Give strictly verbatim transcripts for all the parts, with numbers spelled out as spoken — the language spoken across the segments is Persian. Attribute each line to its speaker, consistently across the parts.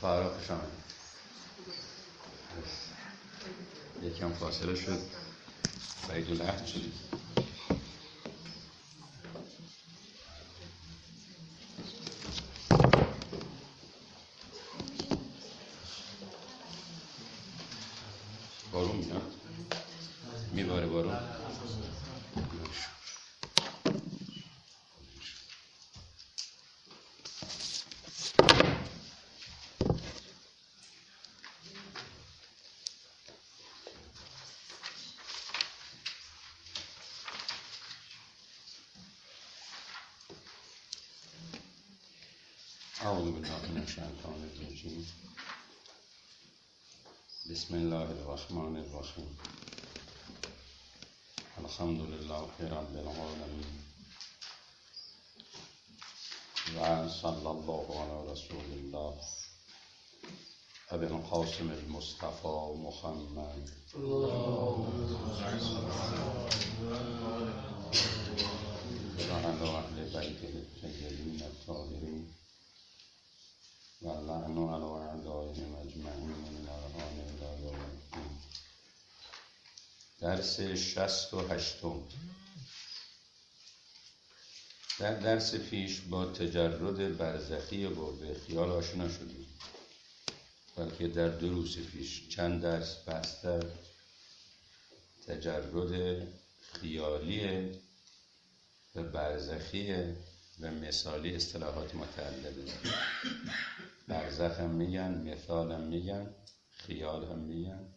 Speaker 1: فرا خوش آمدید. یکم فاصله شد بعید العهد شدید. بارون میاد؟ میباره بارون؟ اعوذ بالله من الشیطان الرجیم. بسم الله الرحمن الرحیم. الحمد لله رب العالمین و صلی الله علی رسول الله ابی القاسم المصطفى محمد و علی اهل بیته الطاهرین الطاهرین و لعن علی اعدائهم اجمعین الان الی یوم الدین. درس شصت و هشتم. در درس پیش با تجرد برزخی برده خیال آشنا شدیم، بلکه در دروس پیش چند درس بحث در تجرد خیالی و برزخی و مثالی اصطلاحات متعدده. برزخ هم میگن، مثال هم میگن، خیال هم میگن.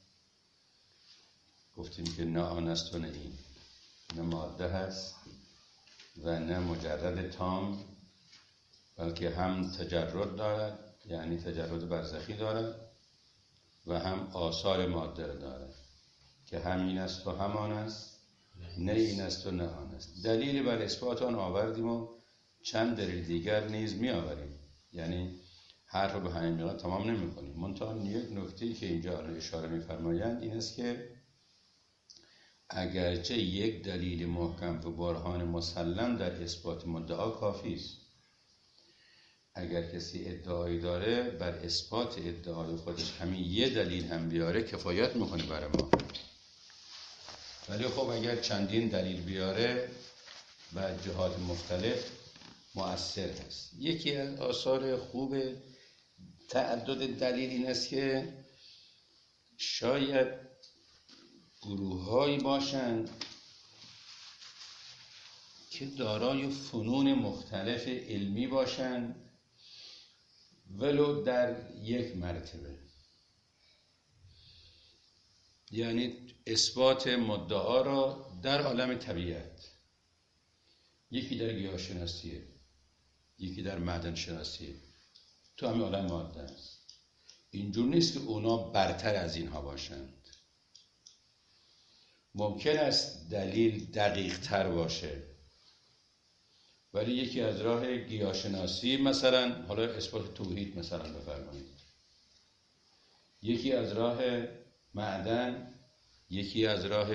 Speaker 1: گفتیم که نه آن است و نه این، نه ماده هست و نه مجرد تام، بلکه هم تجرد دارد، یعنی تجرد برزخی دارد، و هم آثار ماده دارد که همین است و همان است، نه این است و نه آن است. دلیلی بر اثبات آن آوردیم و چند دلیل دیگر نیز می آوریم، یعنی حرف رو به همین مقدار تمام نمی کنیم. منتها یک نکته‌ای که اینجا اشاره می فرمایند این است که اگرچه یک دلیل محکم و برهان مسلم در اثبات مدعا کافی است، اگر کسی ادعایی داره بر اثبات ادعای خودش همین یه دلیل هم بیاره کفایت میکنه برای ما. ولی خب اگر چندین دلیل بیاره و جهات مختلف مؤثر هست. یکی از آثار خوب تعدد دلیل این است که شاید گروه‌هایی باشند که دارای فنون مختلف علمی باشند، ولو در یک مرتبه، یعنی اثبات مدعا را در عالم طبیعت، یکی در گیاهشناسیه، یکی در معدن شناسیه، تو همین عالم ماده است. اینجور نیست که اونا برتر از اینها باشند. ممکن است دلیل دقیق تر باشه، ولی یکی از راه گیاهشناسی مثلا، حالا اثبات توحید مثلا بفرمایید، یکی از راه معدن، یکی از راه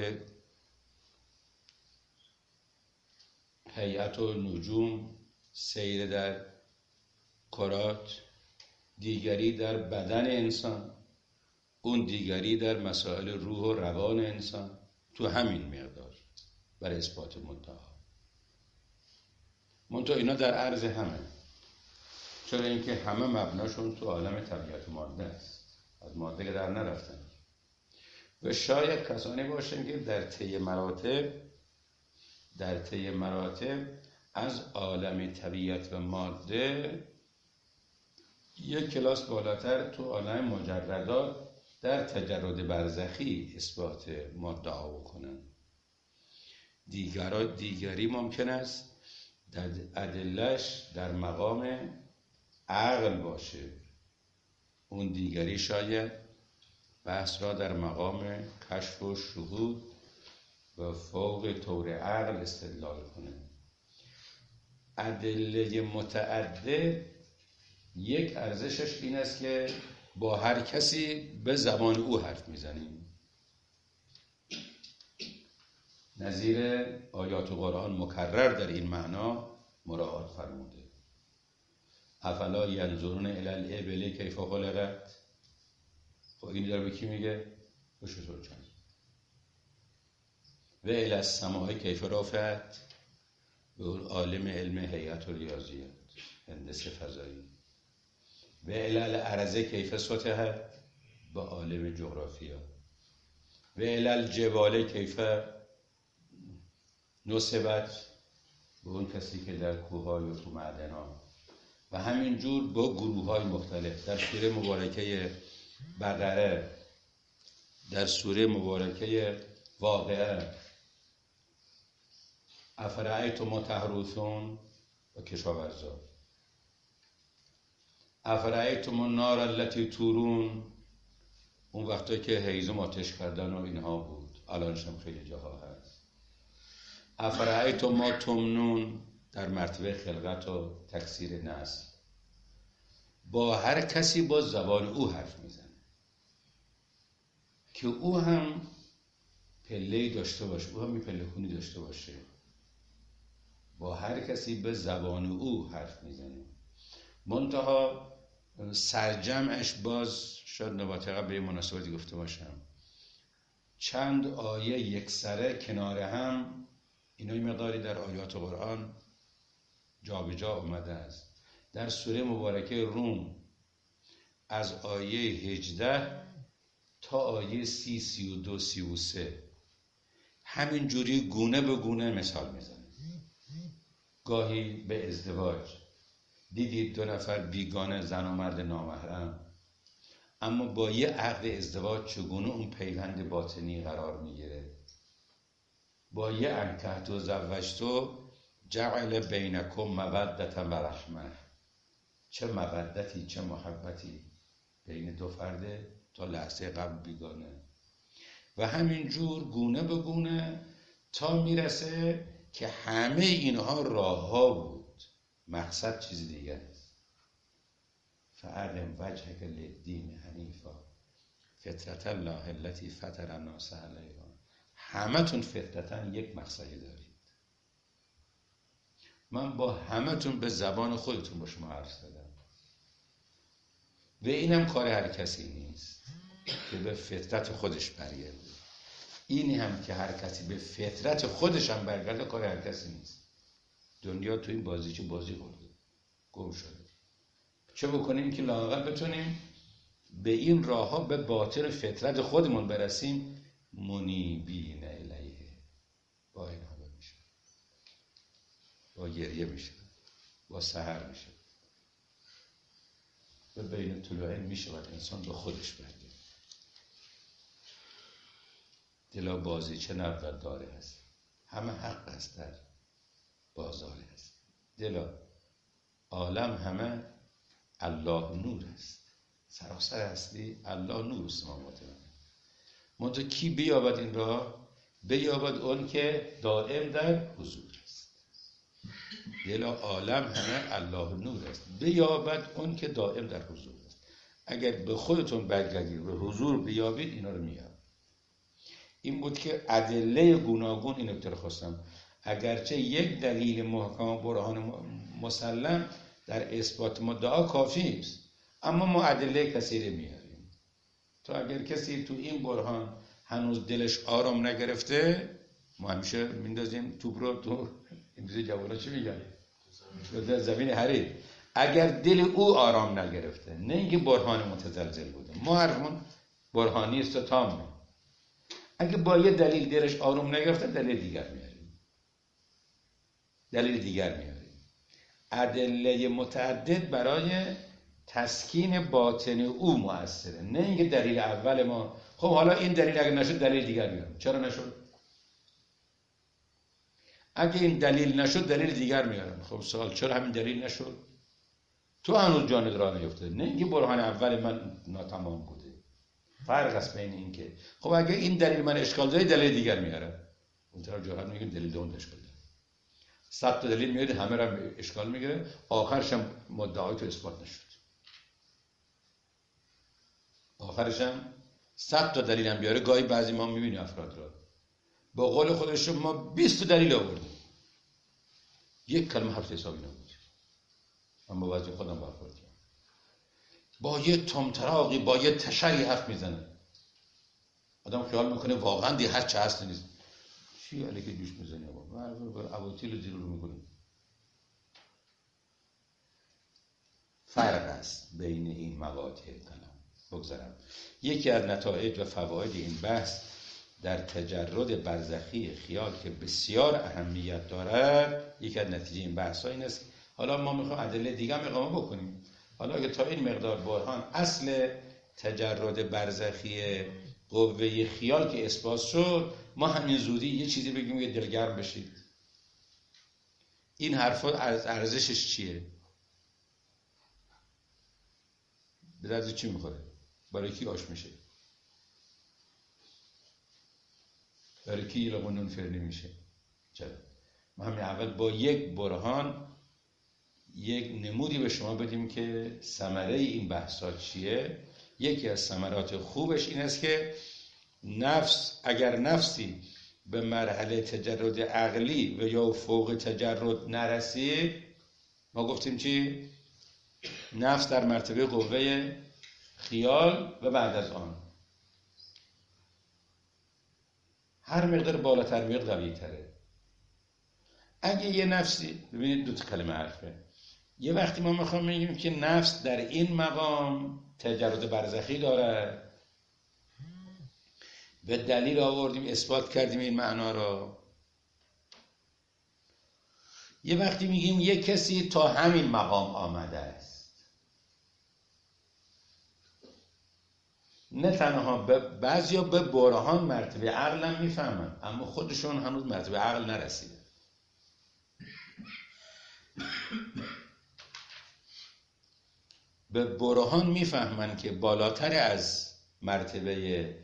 Speaker 1: هیئت و نجوم، سیر در کرات، دیگری در بدن انسان، اون دیگری در مسائل روح و روان انسان، تو همین مقدار برای اثبات مدعا. منتها اینا در عرض همه، چرا اینکه همه مبناشون تو عالم طبیعت ماده است، از ماده که در نرفتن. و شاید کسانی باشن که در طی مراتب در طی مراتب از عالم طبیعت و ماده یک کلاس بالاتر تو عالم مجردات در تجرد برزخی اثبات مدعا بکنن. دیگرا دیگری ممکن است در ادله‌اش در مقام عقل باشه، اون دیگری شاید بحث را در مقام کشف و شهود و فوق طور عقل استدلال کنه. ادله متعدد یک ارزشش این است که با هر کسی به زبان او حرف میزنیم. نظیر آیات قرآن مکرر در این معنا مراعات فرموده. افلا ینظرون الی الابل کیف خلقت. خب این داره به کی میگه؟ به شترچند. و الی السماء کیف رفعت، به اون عالم علم هیئت و ریاضیات، هندسه فضایی. و الی الارض کیف سطحت، به عالم جغرافیا. و الی الجبال کیف نصبت، به اون کسی که در کوه‌ها و تو معدن‌ها. و همینجور با گروه‌های مختلف. در سوره مبارکه بقره، در سوره مبارکه واقعه، افرأیتم ما تحرثون و کشاورزا، افرأیتم النار التي تورون، اون وقتا که هیزم آتش کردن و اینها بود، الانش هم خیلی جاها هست. افرأیتم ما تمنون، در مرتبه خلقت و تکثیر نسل. با هر کسی با زبان او حرف میزنه که او هم پله‌ای داشته باشه، او هم پله‌خونی داشته باشه. با هر کسی به زبان او حرف میزنه. منتها سرجمعش باز شاید نباطقه به مناسبتی گفته باشم، چند آیه یک سره کنار هم، اینا این مقداری در آیات قرآن جا به جا اومده است. در سوره مبارکه روم از آیه هجده تا آیه سی، سی و دو، سی و سه همین جوری گونه به گونه مثال میزنه. گاهی به ازدواج، دیدید دو نفر بیگانه، زن و مرد نامحرم، اما با یه عقد ازدواج چگونه اون پیوند باطنی قرار میگیره. با یه انکحت و زوجتو جعل بینکم مودة و رحمه، چه مودتی چه محبتی بین دو فرده تا لحظه قبل بیگانه. و همینجور گونه به گونه تا میرسه که همه اینها راه ها بود، مقصد چیز دیگر است. فأقم وجهک للدین حنیفا فطرة الله التي فطر الناس علیها. همه تون فطرتا یک مقصدی دارید. من با همه تون به زبان خودتون با شما حرف زدم و اینم کار هر کسی نیست که به فطرت خودش برگرده. این هم که هر کسی به فطرت خودش هم برگرده کار هر کسی نیست. دنیا تو این بازی چه بازی خورده، گم شده. چه بکنیم که لااقل بتونیم به این راه ها به باطن فطرت خودمون برسیم. منیبین الیه، با این ها میشه، با گریه میشه، با سحر میشه، و بین طلوعین میشه و انسان به خودش برگرده. دلا بازی چه نبود داره هست، همه حق است در بازار هست. دلا عالم همه الله نور است، سراسر هستی الله نور السماوات و الارض. منتها کی بیابد این راه؟ بیابد اون که دائم در حضور است. دلا عالم همه الله نور است، بیابد اون که دائم در حضور است. اگر به خودتون برگردید به حضور بیابید، اینا رو میاد. این بود که ادله گوناگون، این نکته رو خواستم، اگرچه یک دلیل محکم و برهان مسلم در اثبات مدعا کافی است، اما ما ادله کثیره میاریم. تو اگر کسی تو این برهان هنوز دلش آرام نگرفته، ما همیشه میندازیم توپ رو تو امروز جوانا چی میگن؟ در زمین حریف. اگر دل او آرام نگرفته، نه اینکه برهان متزلزل بوده، ما حرفمون برهانی است و تامه. اگه با یه دلیل دلش آروم نگرفته، دلیل دیگر میاریم. دلیل دیگر میاریم. ادله متعدد برای تسکین باطن او مؤثره، نه اینکه دلیل اول ما. خب حالا این دلیل اگه نشد، دلیل دیگر میاریم. چرا نشد؟ اگه این دلیل نشد، دلیل دیگر میارم. خب سوال چرا همین دلیل نشد؟ تو هنوز جانت راه نیفته، نه اینکه برهان اول من ناتمام بوده. فرق است بین این که خب اگه این دلیل من اشکال داره، دلیل دیگر میاره. اون طرف جهت میگیم دلیل دوم اشکال داره. صد تا دلیل میاد، همه را اشکال میگیره، آخرش هم مدعای تو اثبات نشد. آخرش هم صد تا دلیل هم بیاره. گاهی بعضی ما میبینیم افراد را با قول خودش ما بیست تا دلیل آوردیم، یک کلمه حرف حسابی نبود. من با وضع خودم برخورد کردم. با یه تمتراقی، با یه تشری حرف میزنه. آدم خیال میکنه واقعا دی هر چه هست نیست. چی علی که جوش میزنی بابا؟ عواطیل زیر رو میکنی. فرق است بین این مقاطع کلام. بگذارم یکی از نتایج و فواید این بحث در تجرد برزخی خیال که بسیار اهمیت دارد، یکی از نتیجه این بحث ها این است. حالا ما میخوایم ادله دیگه هم اقامه بکنیم. حالا اگه تا این مقدار برهان اصل تجرد برزخی قوه خیال که اثبات شد، ما همین زودی یه چیزی بگیم که دلگرم بشید. این حرفا ارزشش چیه؟ به درد چی میخوره؟ برای کی آش میشه؟ برای کی لقمه نون فرنی میشه؟ چرا؟ ما همین اول با یک برهان یک نمودی به شما بدیم که ثمره این بحثات چیه. یکی از ثمرات خوبش این است که نفس، اگر نفسی به مرحله تجرد عقلی و یا فوق تجرد نرسید، ما گفتیم چی؟ نفس در مرتبه قوه خیال و بعد از آن هر مقدار بالاتر میاد قوی تره. اگه یه نفسی، ببینید دو تا کلمه حرفه، یه وقتی ما میخوام بگیم که نفس در این مقام تجرد برزخی داره، به دلیل آوردیم، اثبات کردیم این معنا را. یه وقتی میگیم یه کسی تا همین مقام آمده است، نه تنها بعضیا به برهان مرتبه عقل هم میفهمن، اما خودشون هنوز مرتبه عقل نرسیده. به برهان میفهمن که بالاتر از مرتبه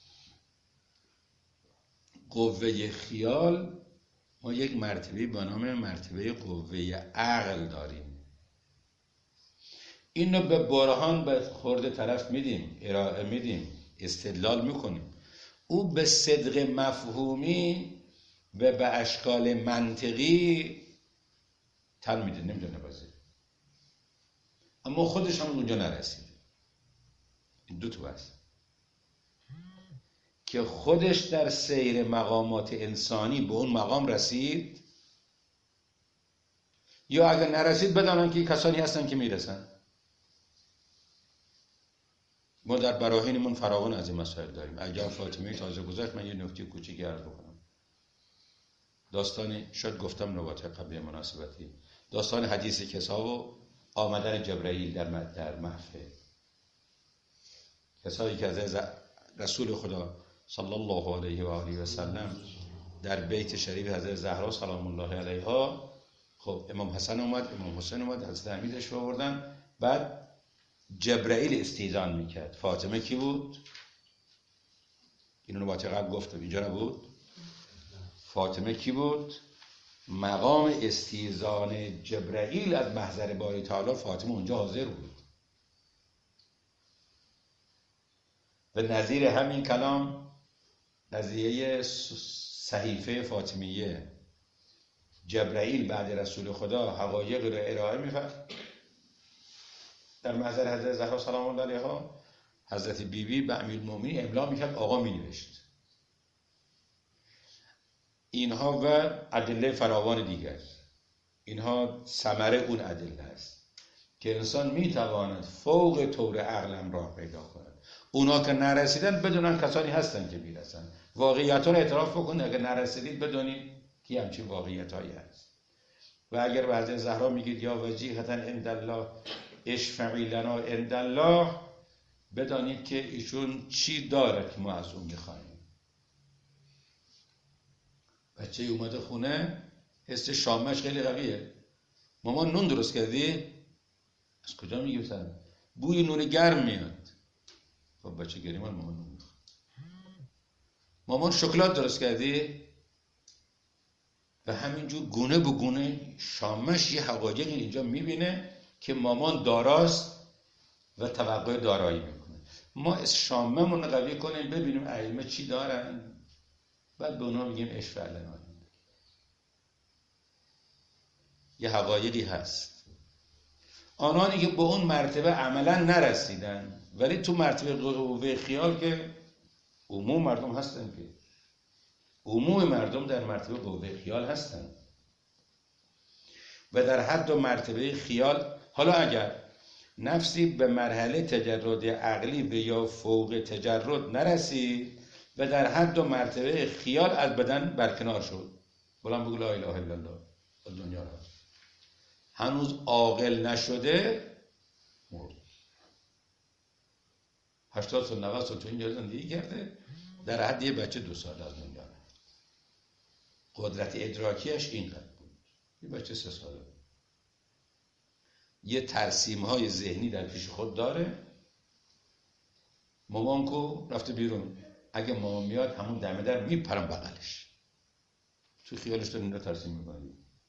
Speaker 1: قوه خیال ما یک مرتبه به نام مرتبه قوه عقل داریم. اینو به برهان به خورده طرف میدیم، ارائه میدیم، استدلال میکنیم. او به صدق مفهومی و به اشکال منطقی تن میده، نمیدونه بازی، اما خودش هم اونجا نرسیده. این دو تا بحث که خودش در سیر مقامات انسانی به اون مقام رسید، یا اگر نرسید بدانن که کسانی هستن که میرسن. ما در براهینمون فراوان از این مسائل داریم. اگر فاطمه تازه گذشت، من یه نکته کوچیکی عرض بکنم. داستانی شاید گفتم نوبت قبل مناسبتی، داستان حدیث کسا و آمدن جبرائیل در در محفل. کسایی که از رسول خدا صلی الله علیه و آله و سلم در بیت شریف حضرت زهرا سلام الله علیها، خب امام حسن اومد، امام حسین اومد، حضرت امیرش رو آوردن، بعد جبرائیل استیزان میکرد. فاطمه کی بود؟ اینو نوبت قبل گفتم، اینجا نبود. فاطمه کی بود؟ مقام استیزان جبرائیل از محضر باری تعالی، فاطمه اونجا حاضر بود. و نظیر همین کلام قضیه صحیفه فاطمیه، جبرائیل بعد رسول خدا حقایق رو ارائه می‌کرد در محضر حضرت زهرا سلام الله علیها، حضرت بیبی به امیرالمومنین املا می‌کرد، آقا می‌نوشت. اینها و ادله فراوان دیگر، اینها ثمره اون ادله است که انسان میتواند فوق طور عقلم راه پیدا کند. اونا که نرسیدن بدونن کسانی هستن که میرسن. واقعیت ها رو اعتراف بکنید، اگر نرسیدید بدونید که همچین واقعیت هایی هست. و اگر به حضرت زهرا میگید یا وجیهتا عند الله اشفعی لنا عند الله، بدانید که ایشون چی داره که ما از اون میخوایم. بچه اومده خونه، حس شامش خیلی قویه. مامان نون درست کردی؟ از کجا میگی بسن؟ بوی نون گرم میاد. خب بچه گریمان مامان نون میخواد. مامان شکلات درست کردی؟ و همینجور گونه به گونه شامش یه حقایقی اینجا میبینه که مامان داراست و توقع دارایی میکنه. ما از شاممون قوی کنیم، ببینیم ائمه چی دارن، بعد به اونا میگیم اشفع لنا. یه حقایقی هست. آنانی که به اون مرتبه عملا نرسیدن، ولی تو مرتبه قوه خیال که عموم مردم هستن، که عموم مردم در مرتبه قوه خیال هستن و در حد و مرتبه خیال. حالا اگر نفسی به مرحله تجرد عقلی و یا فوق تجرد نرسید و در حد و مرتبه خیال از بدن برکنار شد، بلند بگو لا اله الا الله، از دنیا رفت، هنوز عاقل نشده، مرد. هشتاد سال نود سال تو اینجا زندگی کرده، در حد یه بچه دو سال از دنیا رفت. قدرت ادراکیش اینقدر بود. یه بچه سه ساله بود. یه ترسیم های ذهنی در پیش خود داره. مامان کو رفته بیرون، اگه مامان میاد همون دمه در میپرم بغلش، تو خیالش داره این رو ترسیم میکنه.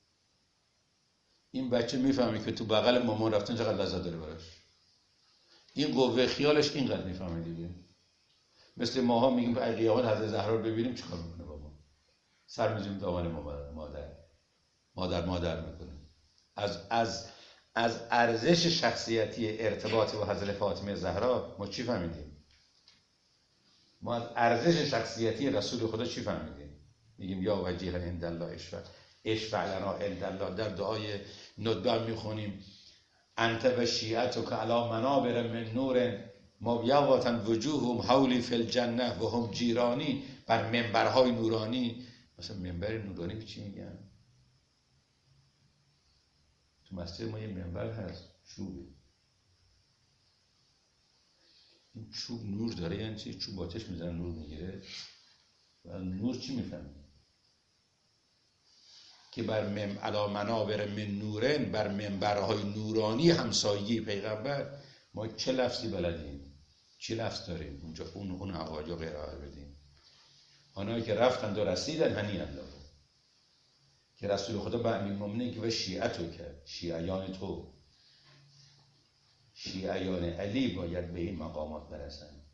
Speaker 1: این بچه میفهمه که تو بغل مامان رفتن چقدر لذت داره براش. این قوه خیالش اینقدر میفهمه دیگه. مثل ماها میگیم به قیامت حضرت زهرا رو ببینیم چیکار میکنه بابا؟ سر میزیم دامن مادر، مادر مادر میکنه. از از از ارزش شخصیتی ارتباط با حضرت فاطمه زهرا ما چی فهمیدیم؟ ما از ارزش شخصیتی رسول خدا چی فهمیدیم؟ میگیم یا وجیها عند الله اشفع اشفع لنا عند الله. در دعای ندبه میخونیم انت و شیعتک علی منابر من نور مبیضة وجوههم حولی فی الجنه و هم جیرانی، بر منبرهای نورانی. مثلا منبر نورانی به چی میگن؟ تو مسجد ما یه منبر هست، چوبه. این چوب نور داره، یعنی چی؟ چوب آتش میزنه نور میگیره. و نور چی میفهمه؟ که بر مم علی منابر من نورن، بر منبرهای نورانی همسایگی پیغمبر. ما چه لفظی بلدیم؟ چه لفظ داریم؟ اونجا اون اون حواجا قرار بدیم. آنهایی که رفتند و رسیدن هنی الله، که رسول خدا به امیرالمومنین که و شیعتو کرد، شیعیان تو، شیعیان علی باید به این مقامات برسند.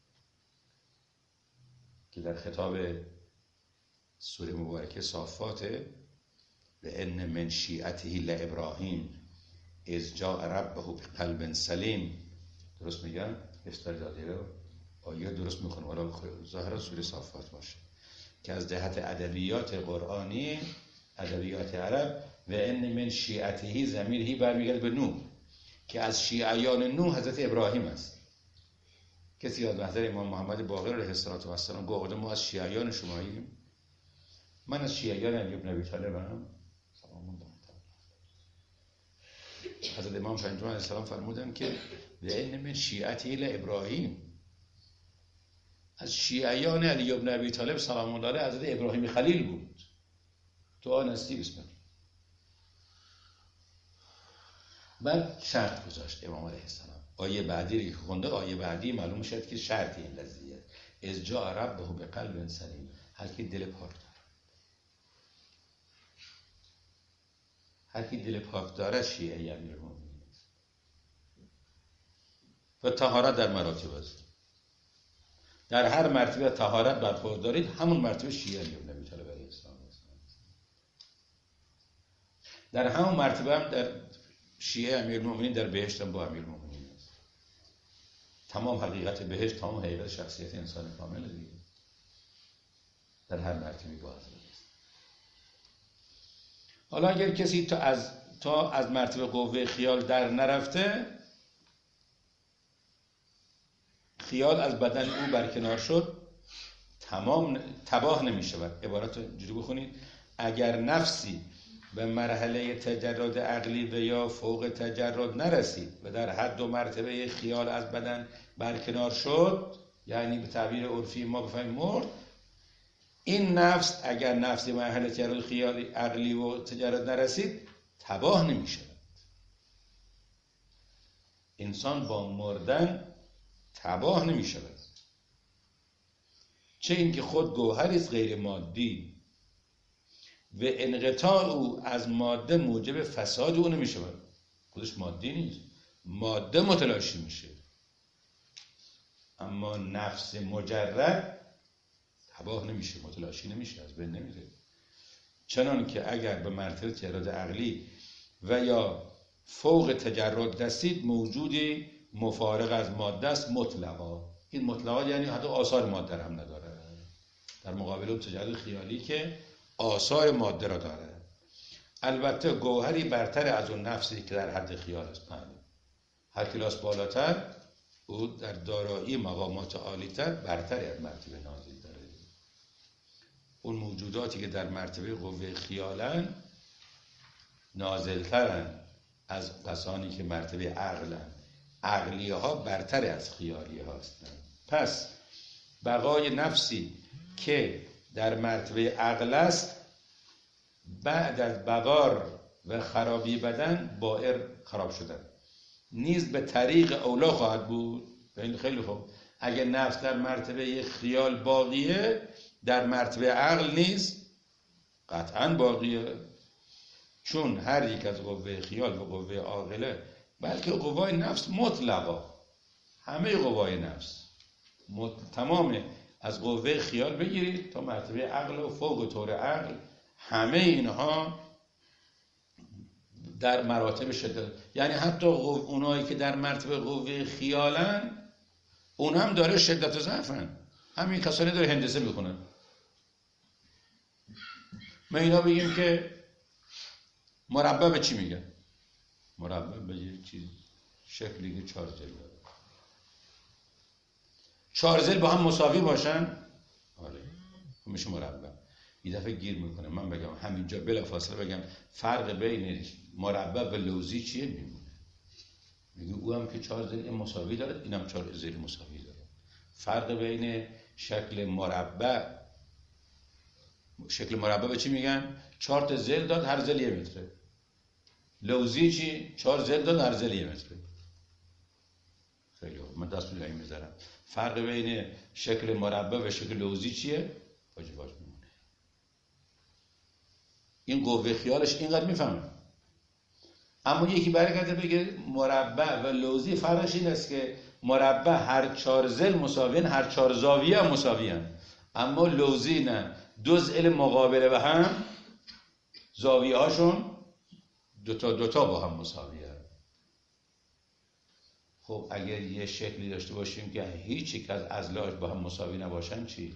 Speaker 1: که در خطاب سوره مبارکه صافات و ان من شیعته لابراهیم اذ جاء ربه بقلب سلیم، درست میگم؟ استردادی رو آیه درست میخونه، ولی ظاهرا سوره صافات باشه، که از جهت ادبیات قرآنی، ادبیات عرب، و ان من شیعته ضمیرهی برمیگرده به نوح، که از شیعیان نوح حضرت ابراهیم است. کسی از محضر امام محمد باقر علیه السلام گفت ما از شیعیان شماییم؟ من از شیعیان علی بن ابی طالبم. حضرت امام پنجم علیه السلام فرمودن که و ان من شیعته لابراهیم، از شیعیان علی بن ابی طالب سلام الله علیه حضرت ابراهیم خلیل بود. تو آن هستی؟ بسم الله. بعد شرط گذاشت امام علیه السلام. آیه بعدی که خونده، آیه بعدی معلوم شد که شرط این قضیه از جاء ربه بقلب سلیم، هر کی دل پاک داره، هر کی دل پاک داره شیعه امیرالمومنین است. و طهارت در مراتب است. در هر مرتبه طهارت برخوردارید، همون مرتبه شیعه علی بن ابی طالب علیه السلام است. در همون مرتبه هم در شیعه امیرالمومنین در بهشت هم با امیرالمومنین است. تمام حقیقت بهشت، تمام حقیقت شخصیت انسان کامل دیگه در هر مرتبه با حضرت است. حالا اگر کسی تا از تا از مرتبه قوه خیال در نرفته، خیال از بدن او برکنار شد، تمام تباه نمی شود. عبارت رو جوری بخونید: اگر نفسی به مرحله تجرد عقلی و یا فوق تجرد نرسید و در حد و مرتبه خیال از بدن برکنار شد، یعنی به تعبیر عرفی ما بفهمیم مرد، این نفس اگر نفس مرحله تجرد خیالی عقلی و تجرد نرسید، تباه نمی شود. انسان با مردن تباه نمی شود، چه اینکه خود گوهری است غیر مادی و انقطاع او از ماده موجب فساد او نمی شود. خودش مادی نیست، ماده متلاشی میشه، اما نفس مجرد تباه نمیشه، متلاشی نمیشه، از بین نمیره. چنان که اگر به مرتبه تجرد عقلی و یا
Speaker 2: فوق تجرد دستید موجودی مفارق از ماده است مطلقا. این مطلقا یعنی حتی آثار ماده هم نداره، در مقابل اون تجرد خیالی که آثار ماده را داره. البته گوهری برتر از اون نفسی که در حد خیال است. هر کلاس بالاتر او در دارایی مقامات عالی‌تر برتری از مرتبه نازل داره. اون موجوداتی که در مرتبه قوه خیالن نازلترن از کسانی که مرتبه عقلن. عقلیه ها برتر از خیالیه هستند. پس بقای نفسی که در مرتبه عقل است بعد از بقار و خرابی بدن بائر خراب شدن نیز به طریق اولا خواهد بود. این خیلی خوب، اگه نفس در مرتبه خیال باقیه در مرتبه عقل نیز قطعا باقیه، چون هر یک از قوه خیال و قوه عاقله بلکه قوای نفس مطلقا، همه قوای نفس مط... تمام از قوه خیال بگیرید تا مرتبه عقل و فوق طور عقل، همه اینها در مراتب شدت، یعنی حتی اونایی که در مرتبه قوه خیالن اون هم داره شدت و ضعفن. همین کسانی داره هندسه میکنن. ما اینا بگیم که مربع به چی میگن؟ مربع به یه چیز شکلی که چهار زل داره. چهار زل با هم مساوی باشن آره میشه مربع. یه دفعه گیر میکنه من بگم همینجا بلافاصله بگم فرق بین مربع و لوزی چیه؟ میمونه میگه او هم که چهار زل مساوی داره اینم چهار زل مساوی داره. فرق بین شکل مربع، شکل مربع به چی میگن؟ چهار تا زل داد هر زل یه متره. لوزی چی؟ چهار زل داد هر زل یه متره. خیلی خوب، من دست روی این میذارم. فرق بین شکل مربع و شکل لوزی چیه؟ واجب واجب میمونه. این قوه خیالش اینقدر میفهمه. اما یکی برگرده بگه مربع و لوزی فرقش این است که مربع هر چهار زل مساویان، هر چهار زاویه هم مساویان، اما لوزی نه، دو ضلع مقابله به هم زاویه هاشون دوتا دوتا با هم مساویه. خب اگر یه شکلی داشته باشیم که هیچ یک از اضلاعش با هم مساوی نباشن چی؟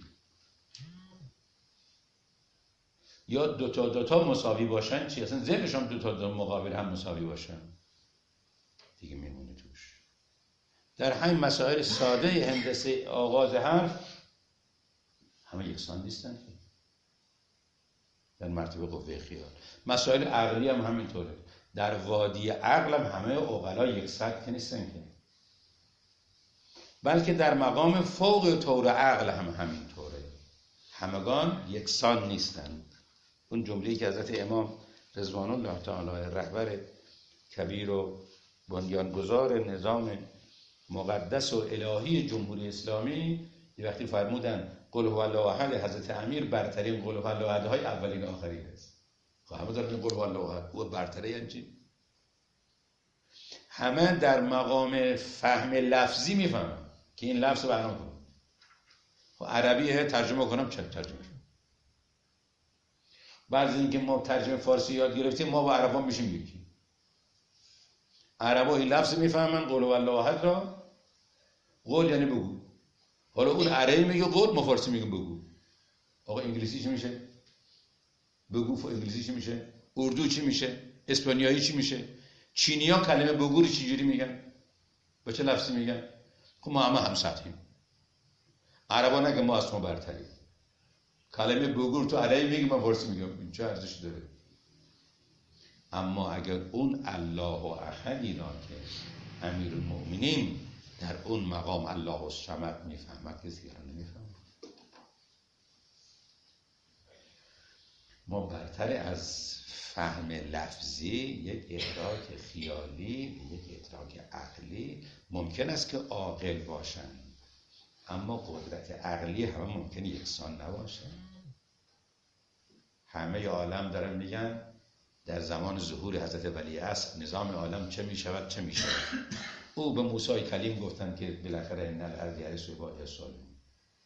Speaker 2: یا دوتا دوتا مساوی باشن چی؟ اصلا ضلعش هم دوتا دوتا مقابل هم مساوی باشن دیگه میمونه توش. در همین مسائل ساده هندسه آغاز حرف همه یکسان نیستن که در مرتبه قوه خیال. مسائل عقلی هم همینطوره. در وادی عقل هم همه عقلا یک سطح نیستن که، بلکه در مقام فوق طور عقل هم همینطوره، همگان یکسان نیستن. اون جمله‌ای که حضرت امام رضوان الله تعالی رهبر کبیر و بنیانگذار نظام مقدس و الهی جمهوری اسلامی یه وقتی فرمودن قل هو الله احد، حضرت امیر برترین قل هو الله احدهای اولین آخرین است. خب همه دارن قل هو الله احد، او برتره یعنی چی؟ همه در مقام فهم لفظی میفهمن که این لفظ رو بیان کنم. خب عربیه ترجمه کنم چه ترجمه؟ بعضی اینکه ما ترجمه فارسی یاد گرفتیم ما با عربا میشیم یکی. عربا این لفظ میفهمن قل هو الله احد را، قول یعنی بگو. حالا اون عربی میگه قول، ما فارسی میگیم بگو. آقا انگلیسی چی میشه؟ بگو. ف انگلیسی چی میشه؟ اردو چی میشه؟ اسپانیایی چی میشه؟ چینی‌ها کلمه بگو رو چجوری میگن؟ با چه لفظی میگن؟ خب ما همه هم سطحیم. عربا نگه ما از ما برتریم. کلمه بگو تو عربی میگی من فارسی میگم، این چه ارزشی داره؟ اما اگر اون الله احدی را که امیرالمؤمنین در اون مقام الله الصمد میفهمد که دیگران نمیفهمد. ما برتر از فهم لفظی یک ادراک خیالی، یک ادراک عقلی ممکن است که عاقل باشند، اما قدرت عقلی همه ممکن یکسان نباشند. همه عالم دارن میگن در زمان ظهور حضرت ولی عصر نظام عالم چه میشود چه میشود. او به موسی کلیم گفتن که بالاخره ان الارض یرث عبادی الصالحین.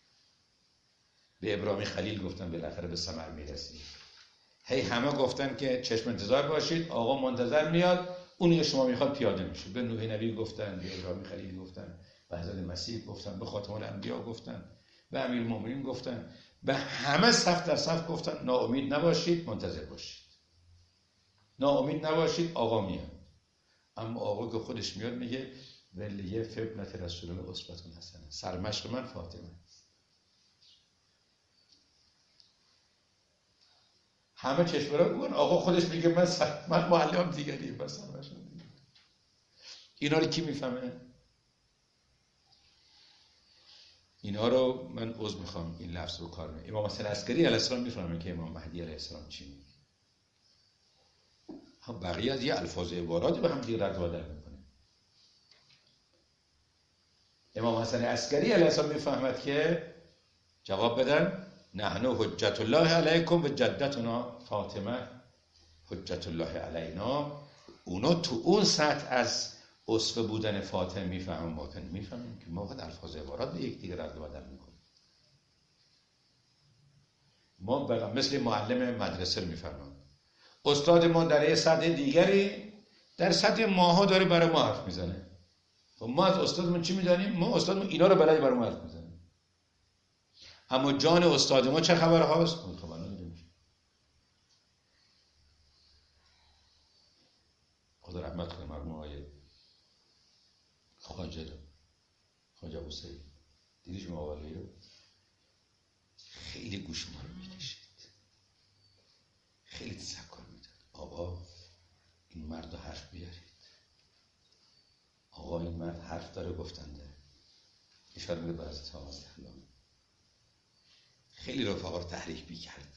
Speaker 2: به ابراهیم خلیل گفتن بالاخره به ثمر میرسی. هی همه گفتن که چشم انتظار باشید، آقا منتظر میاد، اونی که شما میخواد پیاده میشه. به نوح نبی گفتن، به ابراهیم خلیل گفتن، به حضرت مسیح گفتن، به خاتم الانبیا گفتن، به امیرالمومنین گفتن، به همه صف در صف گفتن ناامید نباشید، منتظر باشید. ناامید نباشید، آقا میاد. اما آقا که خودش میاد میگه ولیه فبنت رسول الله اسوة حسنه، سرمشق من فاطمه. همه چشم را بگن، آقا خودش میگه من سر... من معلم دیگری بس سرمشق. اینا رو کی میفهمه؟ اینا رو من عذر میخوام این لفظ رو کار میکنم. امام حسن عسکری علیه السلام میفهمه که امام مهدی علیه السلام چی میگه. هم بقیه از یه الفاظ عباراتی به هم دیگه رد و بدل میکنه. امام حسن عسکری علیه السلام میفهمد که جواب بدن نحن حجت الله علیکم و جدتنا فاطمه حجت الله علینا. اونا تو اون سطح از اسوه بودن فاطمه میفهمن، ما میفهمیم که ما وقت الفاظ عبارات به یک دیگه رد و بدل میکنیم. ما مثل معلم مدرسه میفهمیم، استاد ما در یه سطح دیگری در سطح ماها داره برای ما حرف میزنه. خب ما از استادمون چی میدانیم؟ ما استادمون اینا رو بلد برای ما حرف میزنه. اما جان استاد ما چه خبر هاست؟ اون خبر نداریم. خدا رحمت کنه مرحوم آقای خواجه خواجه حسین، دیدیش موالی رو خیلی گوش ما رو میکشید، خیلی تذکر میداد. آقا این مرد رو حرف بیارید، آقا این مرد حرف داره گفتنده. اشاره میده به حضرت آقا سلام. خیلی رفقا رو تحریک میکرد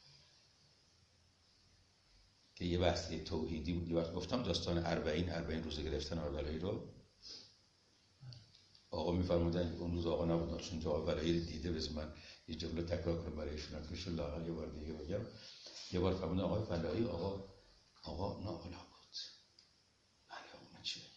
Speaker 2: که یه بحثی توحیدی بود. یه وقت گفتم داستان اربعین اربعین روزه گرفتن آقای رو آقا میفرمودن اون روز آقا نبودن، چون آقا ولایی رو دیده. بس من یه جمله تکرار کنم برای ایشون که شو لاغر یه بار دیگه بگم. یه بار فرمودن آقای ولایی آقا آقا ناالا بود. بله آقا من چی بگم؟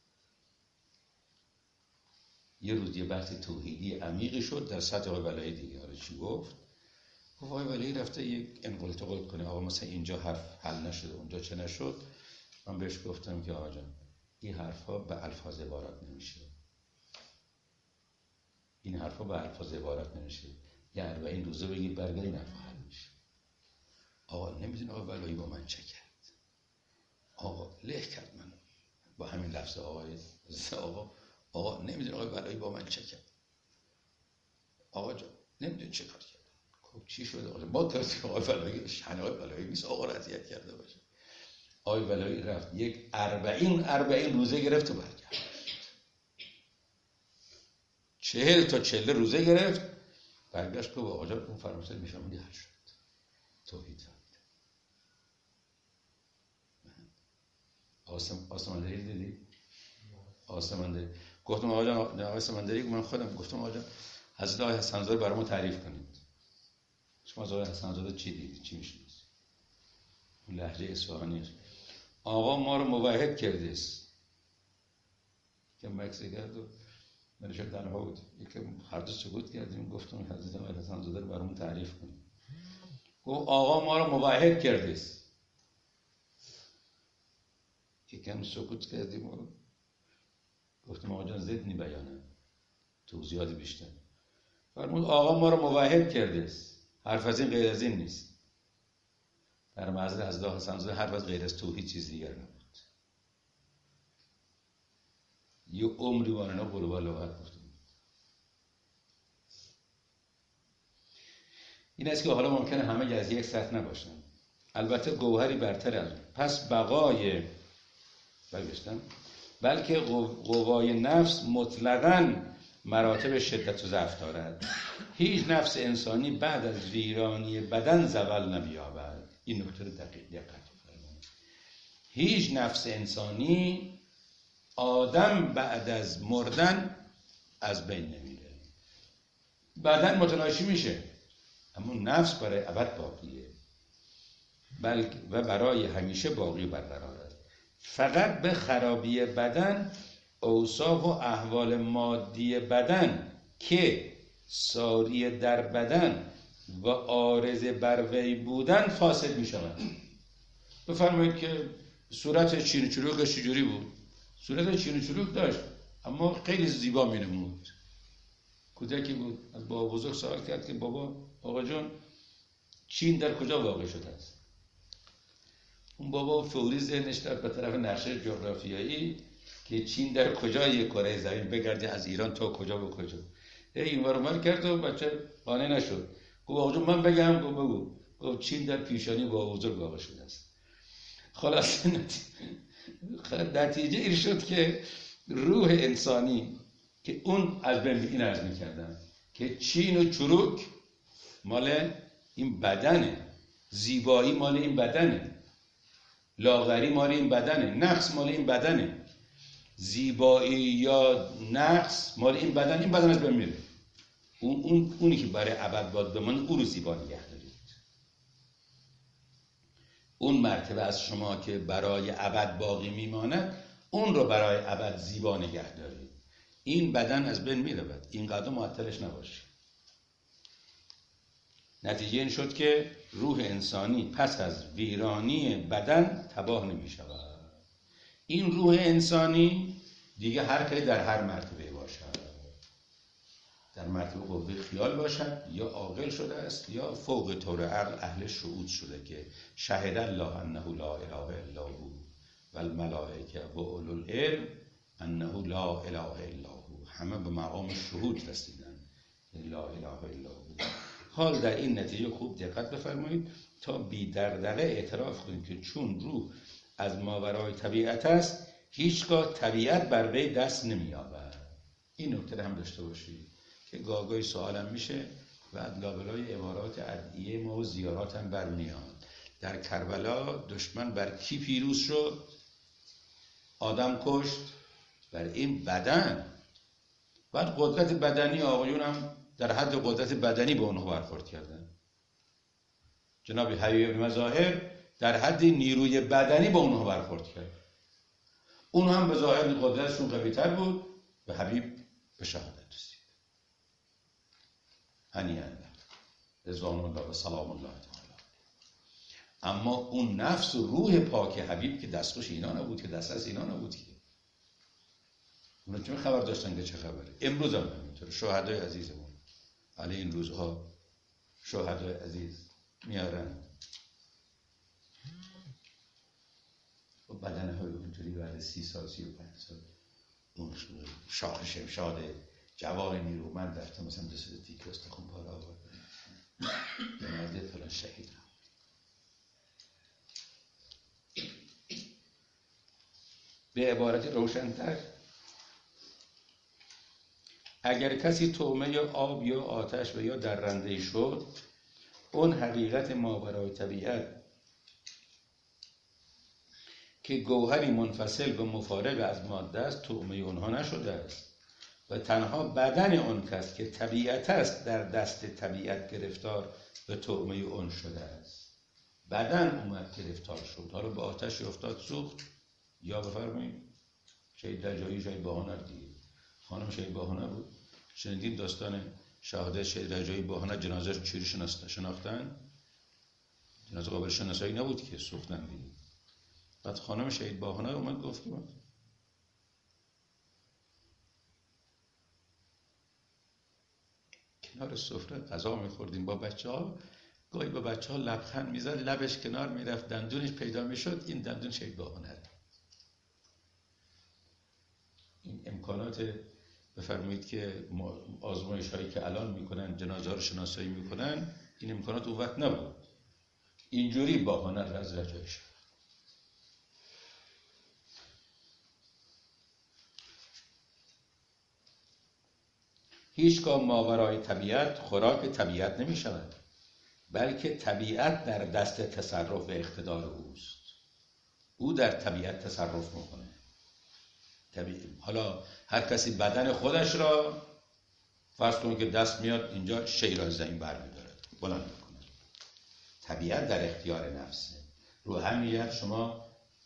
Speaker 2: یه روز یه بحث توحیدی عمیقی شد در سطح آقای ولایی دیگه. آره چی گفت؟ گفت آقای ولایی رفته یک انقلاب تقلب کنه، آقا مثلا اینجا حرف حل نشده اونجا چه نشد. من بهش گفتم که آقا جان این حرفا به الفاظ عبارت نمیشه، این حرفا به الفاظ عبارت نمیشه. یه اربعین روزه بگید برگرد این حرفا حل میشه. آقا نمیدونه آقا ولایی با من چه کرد. آقا له کرد من با همین لفظ آقای آقا آقا نمیدونه آقا ولایی با من چه کرد. آقا جان نمیدونه چه کار کرد. خب چی شده آقا؟ ما ترسی آقا ولایی شأن آقا ولایی نیست آقا رو اذیت کرده باشه. آقا ولایی رفت یک اربعین اربعین روزه گرفت و برگشت. چهل تا چهل روزه گرفت برگشت که آقا جان اون فراموشه میفهمونی حل شد. توحید فهمید. آسم آسماندری دیدی؟ آسماندری گفتم آقا جان آسماندری من خودم گفتم آقا جان حضرت آقای حسن زاده برامون تعریف کنید. شما از آقای حسن زاده چی دیدید؟ چی میشناسید؟ اون لهجه اصفهانی آقا ما رو موحد کرده است که مکسی کرد و من شد تنها بود. یکم هر دو سکوت کردیم. گفتم حضرت آقای حسن زاده رو برامون تعریف کنید. گفت آقا ما رو موحد کرده است. یکم سکوت کردیم و گفتم آقا جان زدنی بیانه توضیحات بیشتر. فرمود آقا ما رو موحد کرده است، حرف از این غیر از این نیست. در معرض حضرت حسن زاده حرف از غیر از توحید چیز دیگر نبود. یه عمری وانه قلوب لغت گفتم. این است که حالا ممکنه همه از یک سطح نباشن، البته گوهری برتر از اون. پس بقای برگشتم بلکه قوای نفس مطلقاً مراتب شدت و ضعف دارد. هیچ نفس انسانی بعد از ویرانی بدن زوال نمی‌یابد. این نکته رو دقیق دقت فرمایید. هیچ نفس انسانی آدم بعد از مردن از بین نمیره. بدن متلاشی میشه اما نفس برای ابد باقیه، بلکه و برای همیشه باقی برقرار است. فقط به خرابی بدن اوصاف و احوال مادی بدن که ساری در بدن و عارض بر وی بودن فاسد می شود. بفرمایید که صورت چین و چروکش چجوری بود؟ صورت چین و چروک داشت اما خیلی زیبا می‌نمود. کودکی بود، از بابا بزرگ سوال کرد که بابا آقا جون چین در کجا واقع شده است؟ اون بابا فوری ذهنش رفت به طرف نقشه جغرافیایی که چین در کجای کره زمین بگردی، از ایران تا کجا به کجا. این ور اونور کرد و بچه قانع نشد. گفت آقا جون من بگم. گفت بگو. گفت چین در پیشانی بابا بزرگ واقع شده است. خلاص نتیجه این شد که روح انسانی که اون از بین این عرض می‌کردن که چین و چروک مال این بدنه، زیبایی مال این بدنه، لاغری مال این بدنه، نقص مال این بدنه. زیبایی یا نقص مال این بدن، این بدن از بین میره. اون اون اونی که برای ابد باید بمونه اون رو زیبا نگه دارید. اون مرتبه از شما که برای ابد باقی میماند اون رو برای ابد زیبا نگه دارید. این بدن از بین میرود، اینقدر معطلش نباشید. نتیجه این شد که روح انسانی پس از ویرانی بدن تباه نمی شود. این روح انسانی دیگه هر که در هر مرتبه باشد، در مرتبه قوه خیال باشد یا عاقل شده است یا فوق طور عقل اهل شهود شده که شهد الله انه لا اله الا هو و الملائکه و اولو العلم انه لا اله الا هو. همه به مقام شهود رسیدن لا اله الا هو. حال در این نتیجه خوب دقت بفرمایید تا بی دغدغه اعتراف کنید که چون روح از ماورای طبیعت است هیچگاه طبیعت بر وی دست نمی‌یابد. این نکته هم داشته باشید که گاهی سوالم میشه و لابلای عبارات ادعیه ما و زیارات هم برمیاد. در کربلا دشمن بر کی پیروز شد؟ آدم کشت بر این بدن. بعد قدرت بدنی آقایون هم در حد قدرت بدنی به اونها برخورد کردن. جناب حبیب مظاهر در حد نیروی بدنی به اونها برخورد کرد. اون هم به ظاهر قدرتشون قوی تر بود، به حبیب به شهادت رسید. هنیئا رضوان الله و سلام الله تعالی. اما اون نفس و روح پاک حبیب که دستخوش اینا نبود، که دسترس اینا نبود که. اونا چه خبر داشتن که چه خبره؟ امروز هم همینطوره. شهدای عزیزمون علی این روزها شهدای عزیز میارن و بدن های اونطوری بعد سی سال سی و پنج سال اون شاخ شمشاد جوان نیرومند رفته مثلا دو سه تیک استخون پاره آورد به مرده فلان شهید رو. به عبارت روشن‌تر، اگر کسی طعمه یا آب یا آتش و یا درنده شد، اون حقیقت ماورای طبیعت که گوهری منفصل و مفارق از ماده است طعمه اونها نشده است و تنها بدن اون کس که طبیعت است در دست طبیعت گرفتار به طعمه اون شده است. بدن اومد گرفتار شد، حالا به آتش افتاد سوخت. یا بفرمایید شهید رجایی شهید باهنر دیگه، خانم شهید باهنر بود. شنیدید داستان شهادت شهید رجایی باهنر؟ جنازه چوری شناختن؟ جنازه قابل شناسایی نبود که سوختن دیگه. بعد خانم شهید باهنر اومد گفت که کنار سفره غذا می‌خوردیم با بچه‌ها، گاهی با بچه‌ها لبخند می‌زد، لبش کنار می‌رفت، دندونش پیدا می‌شد. این دندون شهید باهنر. این امکانات بفرمایید که آزمایش هایی که الان میکنن جنازه رو شناسایی میکنن، این امکانات اون وقت نبود. اینجوری باهنر از رجایی شد. هیچگاه ماورای طبیعت خوراک طبیعت نمی شود، بلکه طبیعت در دست تصرف و اقتدار اوست. او در طبیعت تصرف میکنه. حالا هر کسی بدن خودش را فرض کنید که دست میاد اینجا شی را زمین برمی‌داره بلند میکنه. طبیعت در اختیار نفسه. رو همین شما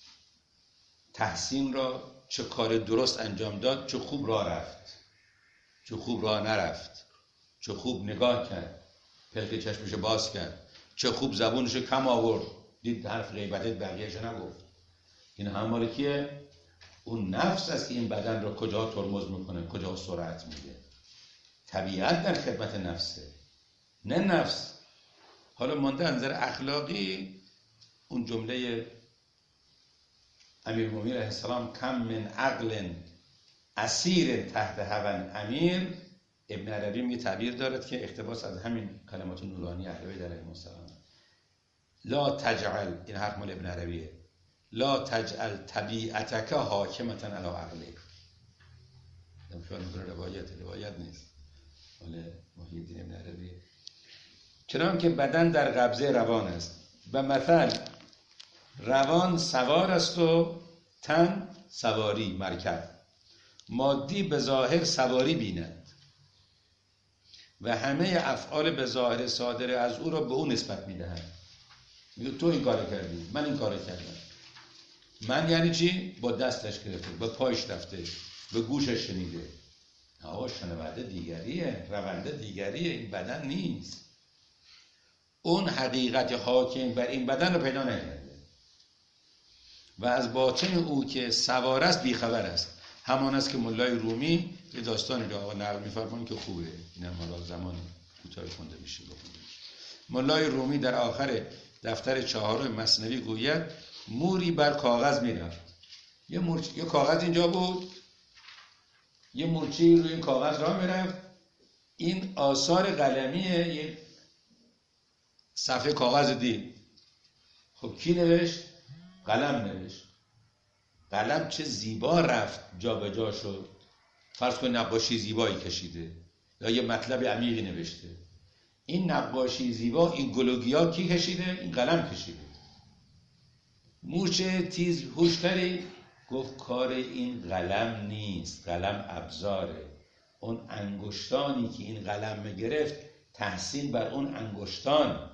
Speaker 2: تحسین را چه کار درست انجام داد، چه خوب راه رفت، چه خوب راه نرفت، چه خوب نگاه کرد، پلک چشمشو باز کرد، چه خوب زبونشو کم آورد، دید حرف غیبتت بقیه‌شو نگفت. این هم مال کیه؟ اون نفس است که این بدن رو کجا ترمز میکنه، کجا سرعت میده. طبیعت در خدمت نفسه، نه نفس. حالا مانده از نظر اخلاقی اون جمله امیرالمومنین علیه السلام کم من عقل اسیر تحت هوى امیر، ابن عربی میگه تعبیر دارد که اقتباس از همین کلمات نورانی اهل بیت علیهم السلام. لا تجعل، این حرف مال ابن عربیه، لا تجعل طبیعتک حاکمتا علی عقلک. نمیشه میگه روایت روایت نیست، مال محی الدین ابن عربیه. چرا که بدن در قبضه روان است و مثل روان سوار است و تن سواری مرکب. مادی به ظاهر سواری بیند و همه افعال به ظاهر صادر از او را به او نسبت میدهند. میگه تو این کارو کردی، من این کارو کردم. من یعنی چی؟ با دستش گرفته، با پایش رفته، به گوشش شنیده. آقا شنونده دیگریه، رونده دیگریه، این بدن نیست. اون حقیقت حاکم بر این بدن رو پیدا نکرده و از باطن او که سوار است بیخبر است. همان است که مولای رومی یه داستانی رو آقا نقل می‌فرمایند که خوبه، اینم حالا زمان کوتاهی خونده میشه بخونید. مولای رومی در آخر دفتر چهارم مثنوی گوید موری بر کاغذ میرفت. یه مورچ... یه کاغذ اینجا بود، یه مورچه‌ای روی این کاغذ راه میرفت. این آثار قلمیه، یه صفحه کاغذ دید. خب کی نوشت؟ قلم نوشت. قلم چه زیبا رفت جا به جا شد. فرض کن نقاشی زیبایی کشیده یا یه مطلب عمیقی نوشته. این نقاشی زیبا، این گلوگیا کی کشیده؟ این قلم کشیده. مورچه تیز هوشتری گفت کار این قلم نیست، قلم ابزاره. اون انگشتانی که این قلم گرفت تحسین بر اون انگشتان،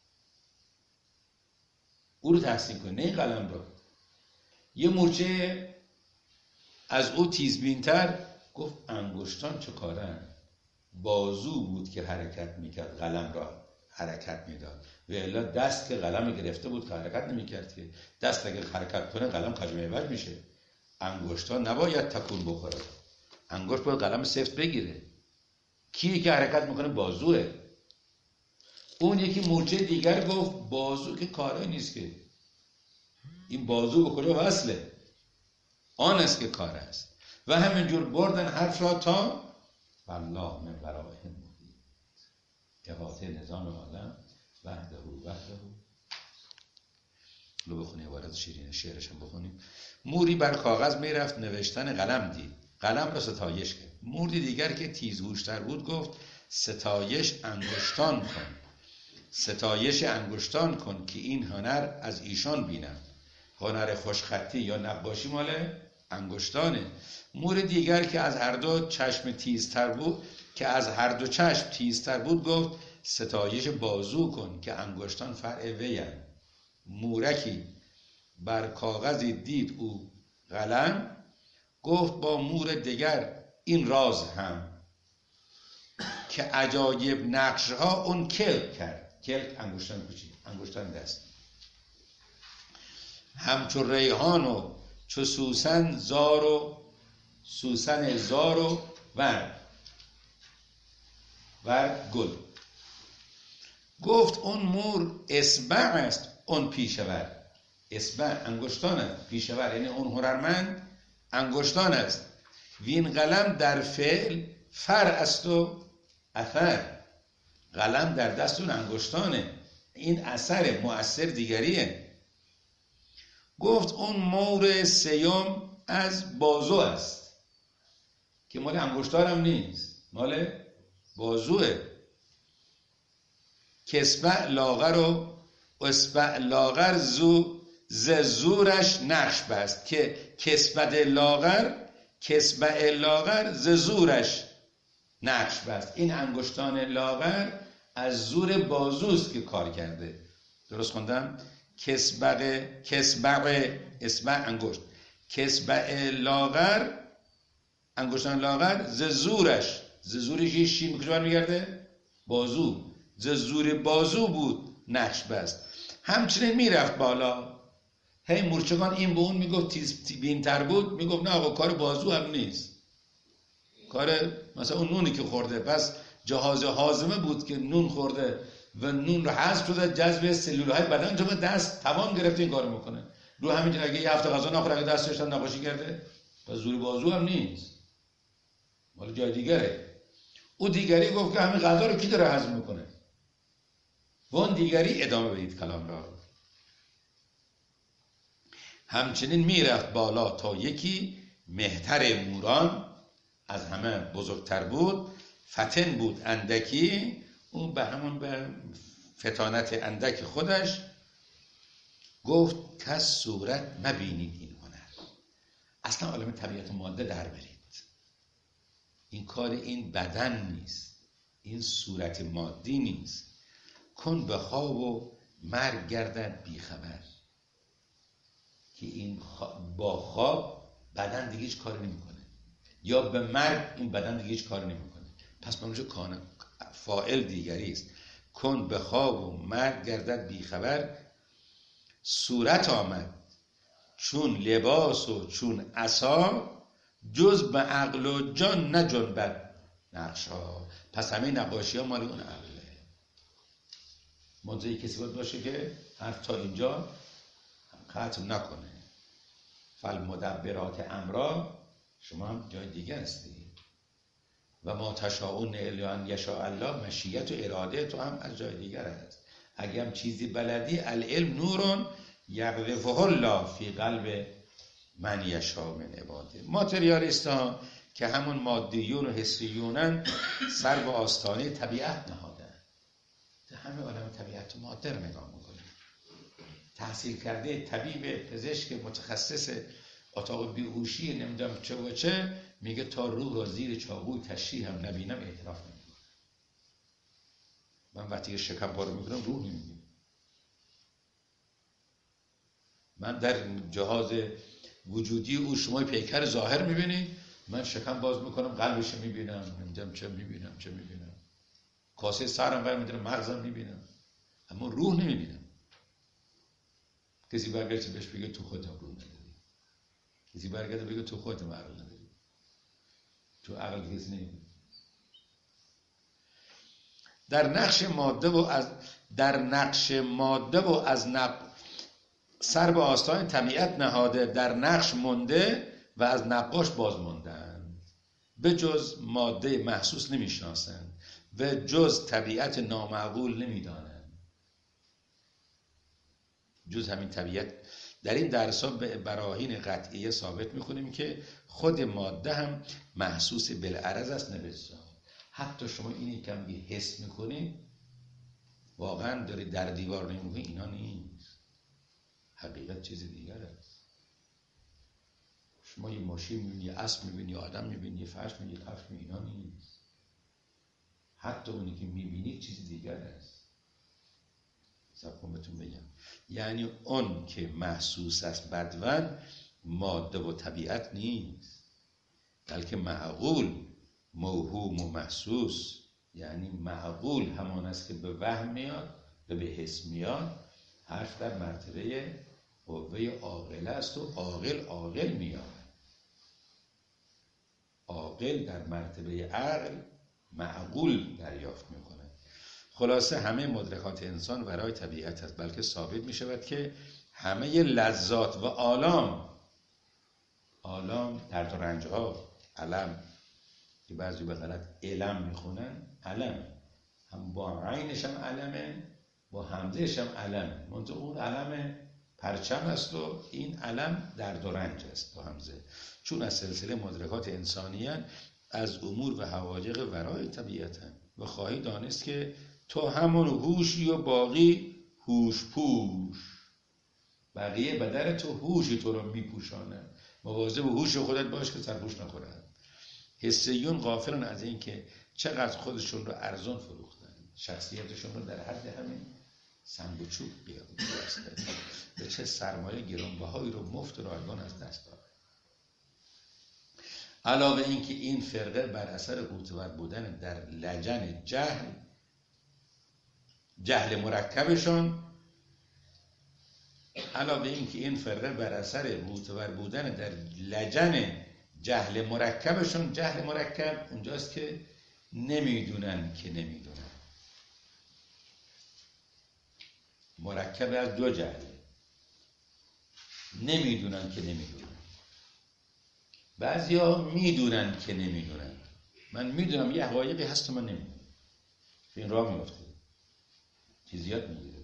Speaker 2: او رو تحسین کنه، نه این قلم رو. یه مورچه از او تیزبینتر گفت انگشتان چه کارن؟ بازو بود که حرکت میکرد، قلم را حرکت میداد. و الا دست که قلم گرفته بود که حرکت نمیکرد که. دست اگر حرکت کنه قلم کجمه عوض میشه. انگشتان نباید تکون بخوره، انگشت باید قلم سفت بگیره. کیه که حرکت میکنه؟ بازوه. اون یکی مورچه دیگر گفت بازو که کاره نیست که، این بازو به کجا وصله؟ آن است که کار است. و همینجور بردن حرف را تا والله من ورائهم محیط، احاطه نظام عالم وحده وحده. لو بخونی عبارت شیرین شعرش هم بخونیم. موری بر کاغذ میرفت نوشتن قلم دید، قلم را ستایش کرد. موری دیگر که تیزهوشتر بود گفت ستایش انگشتان کن، ستایش انگشتان کن که این هنر از ایشان بینم. هنر خوشخطی یا نقاشی مال انگشتانه. مور دیگر که از هر دو چشم تیزتر بود که از هر دو چشم تیزتر بود گفت ستایش بازو کن که انگشتان فرع ویند. مورکی بر کاغذی دید او قلم، گفت با مور دیگر این راز هم که عجایب نقشها اون کلک کرد. کلک انگشتان کوچیک، انگشتان دست. همچو ریحان و چو سوسن زار و سوسن زار و ور ور گل. گفت اون مور اصبع است اون پیشور. اصبع انگشتان است، پیشور یعنی اون هنرمند انگشتان است. وین قلم در فعل فر است و اثر. قلم در دست اون انگشتانه، این اثر مؤثر دیگریه. گفت اون مور سیم از بازو است که مال انگشتان هم نیست، مال بازوه. کسبع لاغر و اسبع لاغر زو ز زورش نقش بست. که کسبد لاغر کسبع لاغر ز زورش نقش بست. این انگشتان لاغر از زور بازوست که کار کرده. درست خوندم؟ کسبع کسبع اسبع انگشت، کسبع لاغر انگشتان لاغر ز زورش، ز زورش یه شیم کجا برمیگرده؟ بازو. ز زور بازو بود نقش بست. همچنین میرفت بالا، هی مورچگان این به اون میگفت تیز بینتر بود، میگفت نه آقا کار بازو هم نیست، کار مثلا اون نونی که خورده، پس جهاز هاضمه بود که نون خورده و نون رو حذف شده، جذب سلول های بدن تو به دست توان گرفته این کارو میکنه. رو همین اگه یه هفته غذا نخوره، اگه دستش هم نقاشی کرده، پس زور بازو هم نیست، مال جای دیگره. او دیگری گفت که همین غذا رو کی داره هضم میکنه؟ و اون دیگری ادامه بدید کلام را. همچنین میرفت بالا تا یکی مهتر موران از همه بزرگتر بود، فتن بود اندکی، اون به همون به فتانت اندک خودش گفت کس صورت مبینید این هنر. اصلا عالم طبیعت ماده در برید، این کار این بدن نیست، این صورت مادی نیست. کن به خواب و مرگ گردد بیخبر، که این با خواب بدن دیگه هیچ کاری نمیکنه، یا به مرگ این بدن دیگه هیچ کاری نمیکنه. پس منوشه کان فاعل دیگری است. کن به خواب و مرگ گردد بیخبر، صورت آمد چون لباس و چون عصا، جز به عقل و جان نجنبد نقشا. پس همه نقاشی ها مال اون عقله. منظوری کسی باید باشه که حرف تا اینجا ختم نکنه. فالمدبرات امرا، شما هم جای دیگه هستی. و ما تشاءون الا ان یشاء الله، مشیت و اراده تو هم از جای دیگر هست. اگه هم چیزی بلدی، العلم نورون یقذفه الله فی قلب من یشاء من عباده. ماتریالیست ها که همون مادیون و حسیونن، سر به آستانه طبیعت نهادن، همه عالم طبیعت و ماده رو نگاه میکنه. تحصیل کرده طبیب پزشک متخصص اتاق بیهوشی نمیدونم چه و چه، میگه تا روح را زیر چاقوی تشریح هم نبینم اعتراف نمیکنم. من وقتی که شکم پاره میکنم روح نمیبینم. من در جهاز وجودی او شما پیکر ظاهر میبینید، من شکم باز میکنم قلبش میبینم، نمیدونم چه میبینم چه میبینم، کاسه سرم ور میدونم مغزم میبینم، اما روح نمیبینم. کسی برگرده بهش بگه تو خودت روح نداری، کسی برگرده بگه تو خودت عقل نداری، تو عقل کسی نمیبینی. در نقش ماده و از در نقش ماده و از نق سر به آستان طبیعت نهاده، در نقش مونده و از نقاش باز موندند. به جز ماده محسوس نمیشناسند و جز طبیعت نامعقول نمیدانند. جز همین طبیعت. در این درس‌ها به براهین قطعیه ثابت میکنیم که خود ماده هم محسوس بالعرض است نه بالذات. حتی شما اینی که میگی حس میکنید، واقعا داری در دیوار نمیگی، اینا نیست. حقیقت چیز دیگر است. شما یه ماشین میبینی، یه اسب میبینی، یه آدم میبینی، یه فرش میبینی، یه کفش میبینی، اینا نیست. حتی اونی که میبینید چیز دیگر است. سبکن بهتون بگم، یعنی اون که محسوس است بدون ماده و طبیعت نیست، بلکه معقول، موهوم و محسوس. یعنی معقول همان است که به وهم میاد و به حس میاد. حرف در مرتبه قوه عاقله است و عاقل عاقل میاد. عاقل در مرتبه عقل معقول دریافت میکنه. خلاصه همه مدرکات انسان ورای طبیعت است، بلکه ثابت میشود که همه لذات و آلام، آلام درد و رنج ها، الم که بعضی به غلط علم میخونن، علم هم با عینش هم علمه، با همزهش هم علم، منطقه اون علم پرچم است و این علم درد و رنج است با همزه. چون از سلسله مدرکات انسانیان از امور و حواجق ورای طبیعتن و خواهی دانست که تو همون هوشی و باقی هوش پوش. بقیه بدن تو هوشی تو رو میپوشانه. مواظب هوش خودت باش که سرپوش نخورن. حسیون غافلن از این که چقدر خودشون رو ارزان فروختن، شخصیتشون رو در حد همین سنگ و چوب بیاستن، به چه سرمایه گرانبهایی رو مفت و رایگان از دست دادن. علاوه این که این فرقه بر اثر قوتور بودن در لجن جهل، جهل مرکبشون علاوه این که این فرقه بر اثر معتبر بودن در لجن جهل مرکبشون، جهل مرکب اونجاست که نمیدونن که نمیدونن، مرکب از دو جهل، نمیدونن که نمیدونن. بعضیا میدونن که نمیدونن. من میدونم یه حقایقی هست من نمیدونم، این راه میفته، چیزیات میگیره.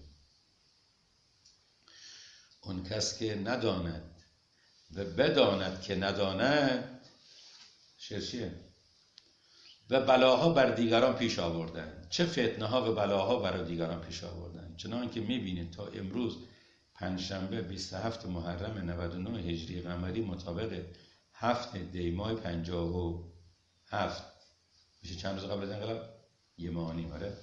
Speaker 2: اون کس که نداند و بداند که نداند شرشیه و بلاها بر دیگران پیش آوردن. چه فتنه ها و بلاها برای دیگران پیش آوردن. چنان که میبینید تا امروز پنجشنبه بیست و هفت محرم نود و نه هجری قمری مطابق هفت دی ماه پنجاه و هفت میشه چند روز قبل از انقلاب؟ یه ماه و نیم. آره،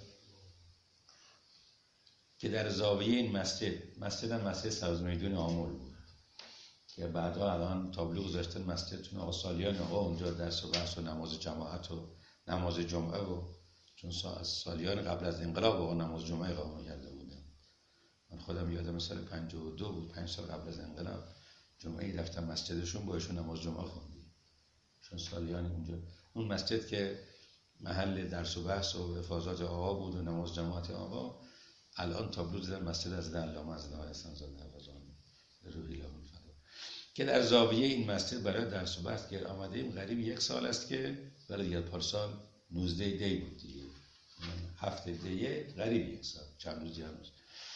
Speaker 2: که در زاویه این مسجد، مسجد هم مسجد سبز میدون آمل بود که بعدها الان تابلو گذاشتن مسجد، چون آقا سالیان آقا اونجا درس و بحث و نماز جماعت و نماز جمعه و چون از سالیان قبل از انقلاب آقا نماز جمعه اقامه کرده بودن. من خودم یادم سال پنجاه و دو بود، پنج سال قبل از انقلاب جمعه رفتم مسجدشون با ایشون نماز جمعه خوندیم، چون سالیان اونجا اون مسجد که محل درس و بحث و حفاظات آقا بود و نماز جماعت آقا، الان تابلو دیدن مسجد از علامه از الله حسن زاده حفظان روحی الله فدا که در زاویه این مسجد برای درس و بحث گرد آمده ایم. قریب یک سال است که برای دیگر پارسال نوزده دی بود دیگه، هفت دیه قریب یک سال، چند روزی هنوز،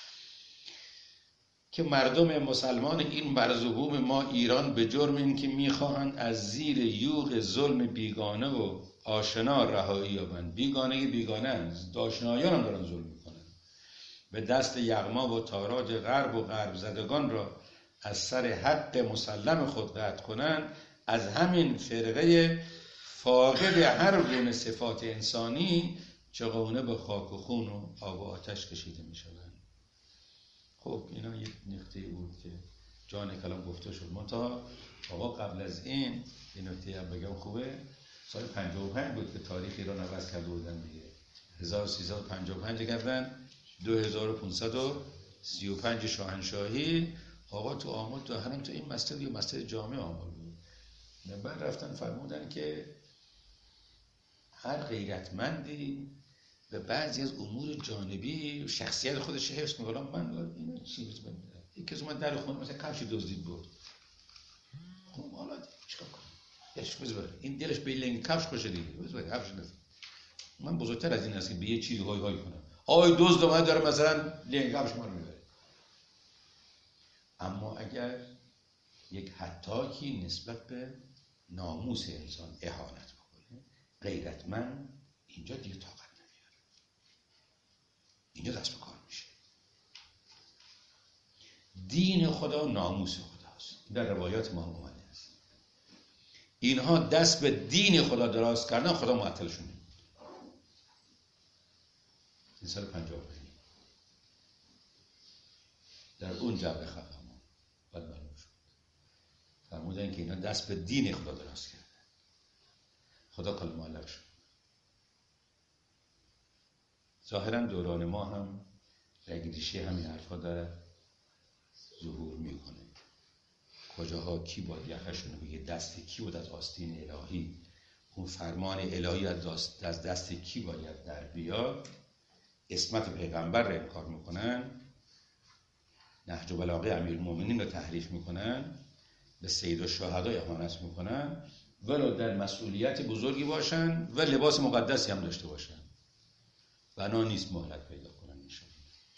Speaker 2: که مردم مسلمان این مرزبوم ما ایران به جرم این که میخواهند از زیر یوغ ظلم بیگانه و آشنا رهایی یابند. بیگانه بیگانه هست، آشنایان هم دارن ظلم میکنن، به دست یغما و تاراج غرب و غرب زدگان را از سر حق مسلم خود قطع کنند. از همین فرقه فاقد هر گونه صفات انسانی چگونه به خاک و خون و آب و آتش کشیده می شوند. خب اینا یک نکته بود که جان کلام گفته شد. منتها آقا قبل از این این نکته هم بگم خوبه، سال پنجاه و پنج بود که تاریخ ایران عوض کرده بودن دیگه، هزار و سیصد و پنجاه و پنج کردن، دو هزار و پانصد و سی و پنج شاهنشاهی. آقا تو آمل تو حرم تو این مسجد یا مسجد جامع آمل بود. بعد رفتن فرمودن که هر غیرتمندی به بعضی از امور جانبی شخصیت خودش حفظ می‌کنه. من اینا چیز بمیرم یکی از من در خونه مثلا کفش دزدید بود، خب حالا چیکار کنم؟ اش بذار این دلش به لنگ کفش خوشه دیگه، بذار کفش نزن. من بزرگتر از این است که به یه چیزی های های کنم. آی دزد اومد داره مثلا لنگ کفش ما رو میبره. اما اگر یک حتاکی نسبت به ناموس انسان اهانت بکنه، غیرتمند اینجا دیگه طاقت نمیاره، اینجا دست به کار میشه. دین خدا ناموس خداست، در روایات ما هم اومده است. اینها دست به دین خدا دراز کردن، خدا معطلشون نمید. این سال پنجاه و پنج در اون جبه خفه ما بعد معلوم شد، فرمودن که اینا دست به دین خدا دراز کردن، خدا قلب معلق شد. ظاهرا دوران ما هم رگریشی همین حرفا داره ظهور میکنه. کجاها کی باید یخشون بگه، دست کی بود از آستین الهی، اون فرمان الهی از دست, از دست کی باید در بیاد. اسمت پیغمبر رو انکار میکنن، نهج بلاغه امیرالمومنین رو تحریف میکنن، به سید الشهدا اهانت میکنن، ولو در مسئولیت بزرگی باشن و لباس مقدسی هم داشته باشن. بنا نیست مهلت پیدا کنن ایشون.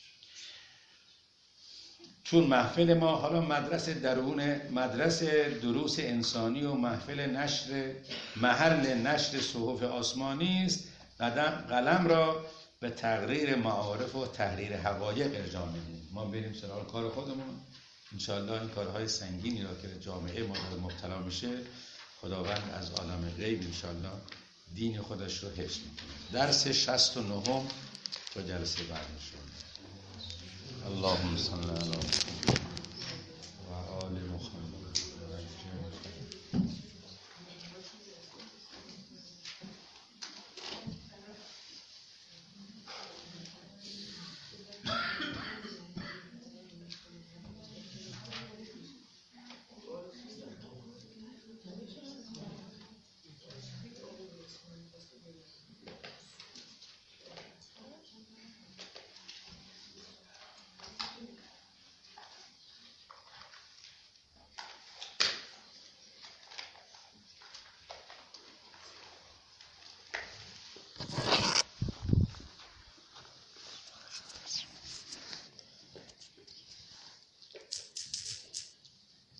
Speaker 2: چون محفل ما حالا مدرسه درون مدرسه دروس انسانی و محفل نشر محل نشر صحف آسمانی است، قدم قلم را به تقریر معارف و تحریر حقایق ارجاع میدیم. ما بریم سراغ کار خودمون، انشاءالله این کارهای سنگینی را که جامعه ما داره مبتلا میشه، خداوند از عالم غیب انشاءالله دین خودش رو حفظ میکنه. درس شصت و نه تا جلسه بعد انشاءالله. اللهم صل علی